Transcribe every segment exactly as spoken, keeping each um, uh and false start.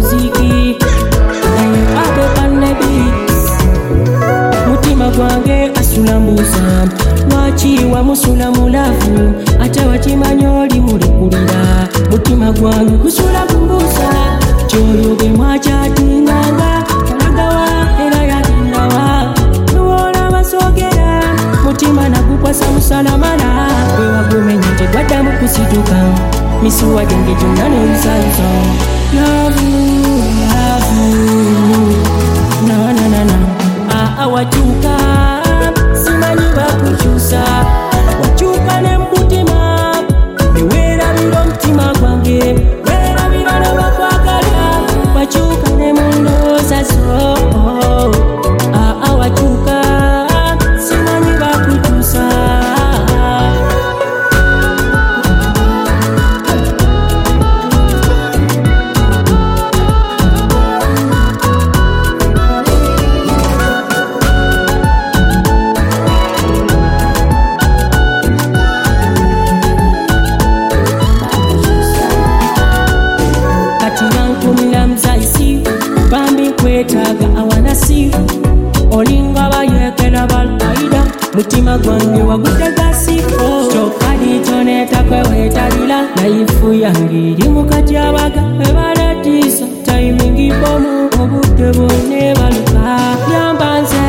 muziki abe panebi mutima gwange asulambuza lwaki wamusula mulavu ate wakimanyoli mulikulira mutima gwange gusula kumbusa kyoyoge mwakyatinganga kalagawa era yatindawa nuwola basogera mutima nagukwasa musalamala wewagumenya tegwaddamu kusituka misuwa genge gyonna noyusayusa lavu lavu nananana aa wakyuka simanyi bakukyusa wakyuka ne mutima neweerabira omutima gwange weerabira nabakwagala wakyuka ne mundooza zo aa wakyuka simanyi bakukyusa kwetaga awanasi olinga bayekera balkaida mutima gwange wagudde gasiko kyokali kyoneta kwewetalira laifu yange eri mukati abaga ebaletisa taimingi bomu obudde bwone baluka yambanze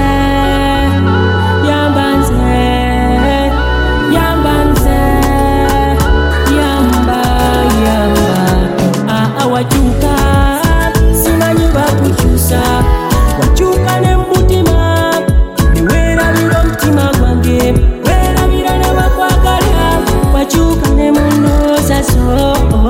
yambanze yambanze yamba yamba aa wakyuka simanyi bakukyusa wakyuka ne mutima neweerabira omutima gwange weerabira ne bakwagala wakyuka ne mundooza zo